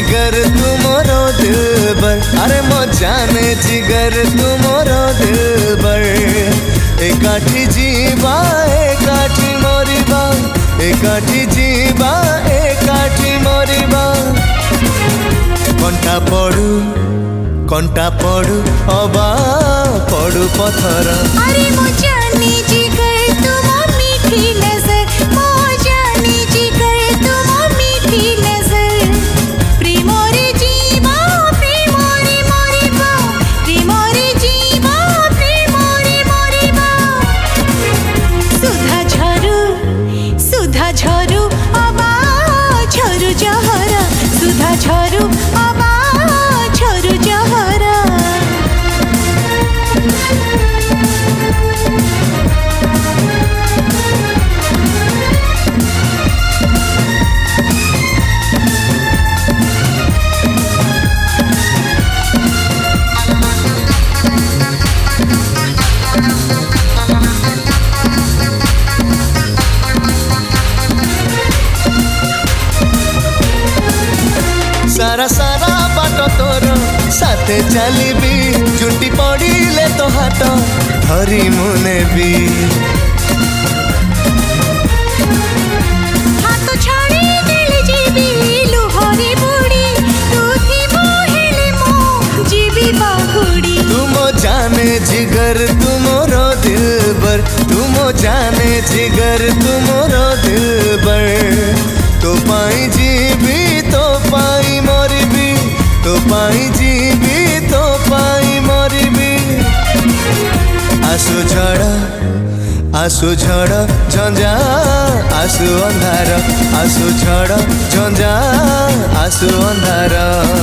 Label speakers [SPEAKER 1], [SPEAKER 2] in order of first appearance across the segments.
[SPEAKER 1] जिगर तुमरो दिलबर, अरे मो जाने जिगर तुमरो दिलबर। एकाठी जीवा एकाठी मरिबा, एकाठी जीवा एकाठी मरिबा। कंटा पड़ू अबा पड़ू पथर।
[SPEAKER 2] अरे मो जाने जिगर तुम मीठी नजर, मो जाने जिगर तुम मीठी नजर। प्रेम रे जीवा प्रेम रे मरिबा, प्रेम रे जीवा प्रेम रे मरिबा। सुधा झरू अबा झरू जहर, सुधा झरू अबा झरू जहर।
[SPEAKER 1] सारा सारा बाट तोर साथे चलीबी, जुटी पड़िले तो हाथ धरी मुने भी।
[SPEAKER 2] हाथ छाड़ी देले जीबी लुहरे बुड़ी, तू थी मोहेले मो जीबी बाहुड़ी।
[SPEAKER 1] तुम जाने जिगर तुमरो दिलबर, तुम जाने जिगर तुमरो दिलबर। तो पाई जीबी तो पाई मरिबी, तो पाई जीबी तो पाई मरिबी। आसु झड़ झंझा आसु अंधार, आसु झड़ झंझा आसु अंधार।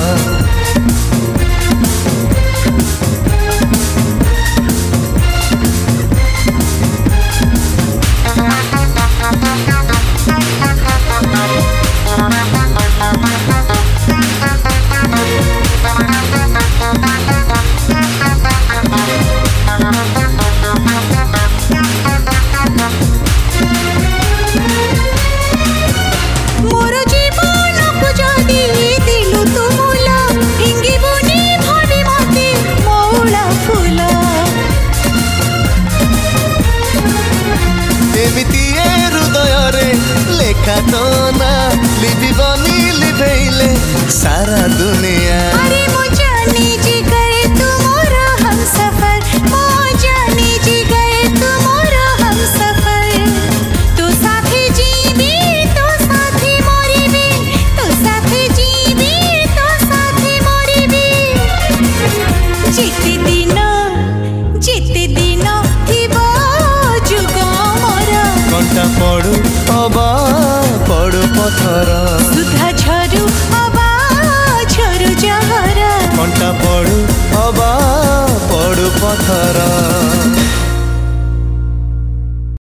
[SPEAKER 1] लेखा तो ना लिभिबनी लिभैले सारा दुनिया।
[SPEAKER 2] अरे मो जाने जिगर तुमरो हमसफर, मो जाने जिगर तुमरो हमसफर। तो साथे जीवी तो साथे मरिबी, तो साथे जीवी तो साथे मरिबी। जेते दिन थिबो जुग मोर,
[SPEAKER 1] कंटा पड़ू अबा पड़ू पथर।
[SPEAKER 2] सुधा झरू अबा झरू जहर,
[SPEAKER 1] कंटा पड़ू अबा पड़ू पथर।